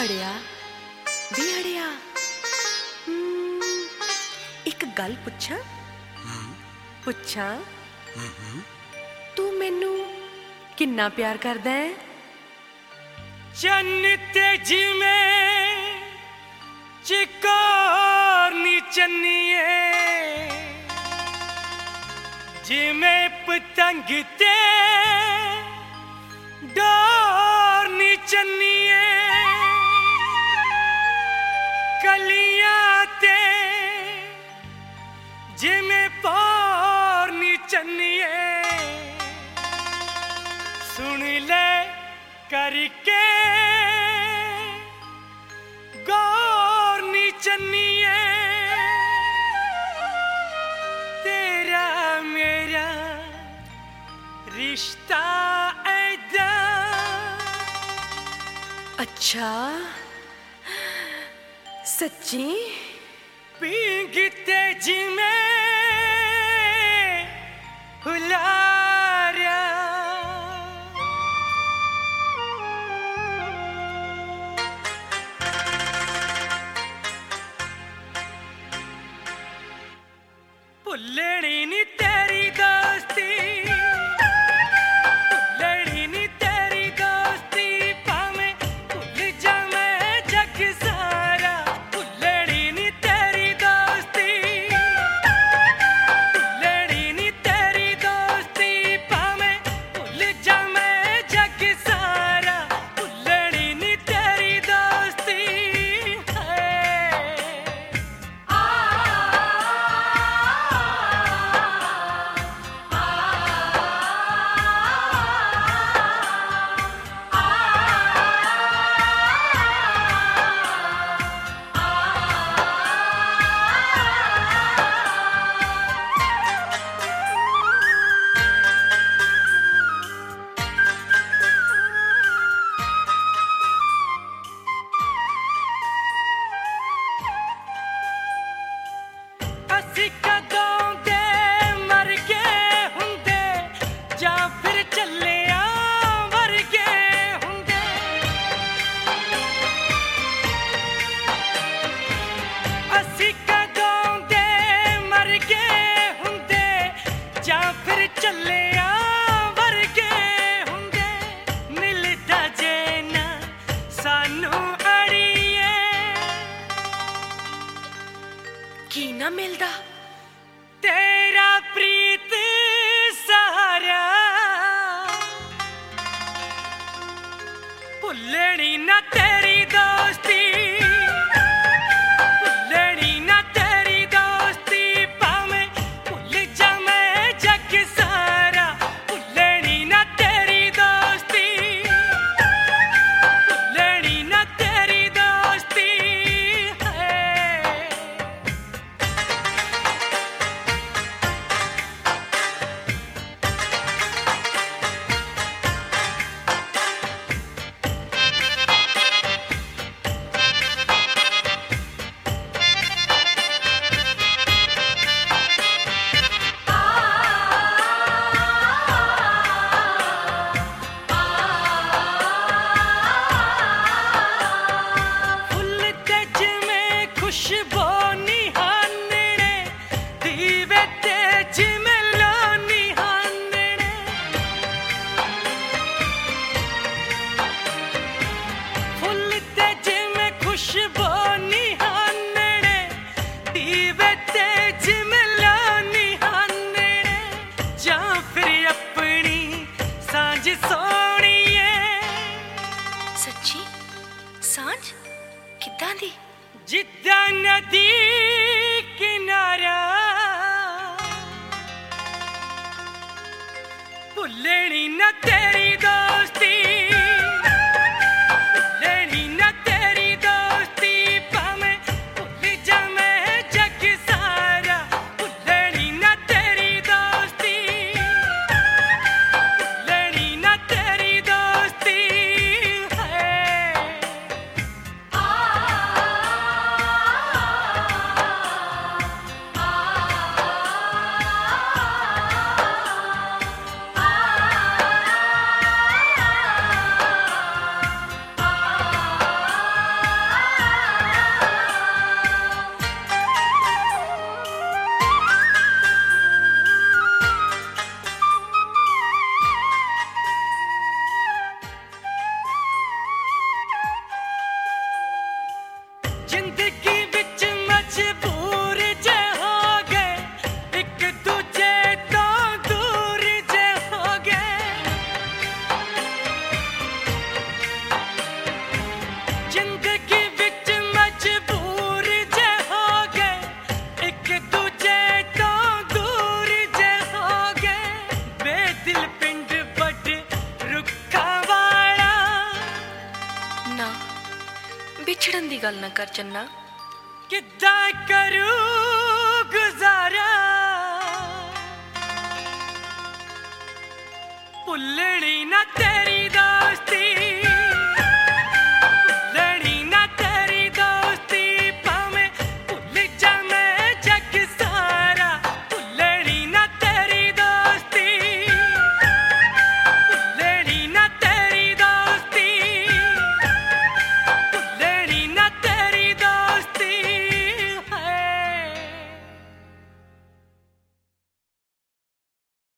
अड़िया वे अड़िया, एक गल पुछां पुछां, तू मैनू किन्ना प्यार करदा है? चन्न ते जिवें चिकोर नी चन्निए, जिवें पतंग ते डोर नी चन्निए, कलियां ते जिवें पोर नी चन्निए, सुन ले करके गौर नी चन्निए, तेरा मेरा रिश्ता ऐदा। अच्छा सच्ची? पींघते जिमें हुलारा, भुल्लनी नी तेरी दोस्ती, भुल्लनी नी तेरी दोस्ती, भावें भुल जावें जग सारा। भुल्लनी नी तेरी दोस्ती, भुल्लनी नी तेरी दोस्ती, भावें भुल जावें जग सारा। भुल्लनी नी तेरी दोस्ती ਅਸੀਂ ਕਦੋਂ ਦੇ ਮਰ ਗਏ ਹੁੰਦੇ, ਜਾਂ ਫਿਰ ਚੱਲਿਆਂ ਵਰਗੇ ਹੁੰਦੇ। ਅਸੀਂ ਕਦੋਂ ਦੇ ਮਰ ਗਏ ਹੁੰਦੇ, ਜਾਂ ਫਿਰ ਚੱਲਿਆਂ ਵਰਗੇ ਹੁੰਦੇ। ਮਿਲਦਾ ਜੇ ਨਾ ਸਾਨੂੰ ਅੜੀਏ, की ना मिलदा? तेरा प्रीत सहारा। भुल्लनी ना तेरी दोस्ती, भुल्लनी ना तेरी दोस्ती, भावें भुल जावें जग सारा। भुल्लनी ना तेरी दोस्ती, भुल्लनी ना तेरी दोस्ती खुशबू निहानने, दीवे ते जिमें लो निहानने। फुल ते जिमें खुशबू निहानने, दीवे ते जिमें लो निहानने। जां फिर अपनी सांझ सोहणीए। सच्ची सांझ किद्दां दी? जिद्दां नदी किनारा, भुल्लनी ना तेरी दोस्ती, भुल्लनी ना तेरी दोस्ती, भावें भुल जावें जग सारा। भुल्लनी ना तेरी दोस्ती, भुल्लनी ना तेरी दोस्ती जिंदगी विच मजबूर जे हो गए, एक दूजे तो दूर जे हो गए। जिंदगी विच मजबूर जे हो गए, एक दूजे तो दूर जे हो गए। बेदिल पिंड बड़ रुखा वाला। ना विछड़न दी गल ना कर चन्ना। किद्दां करूं गुजारा, भुल्लनी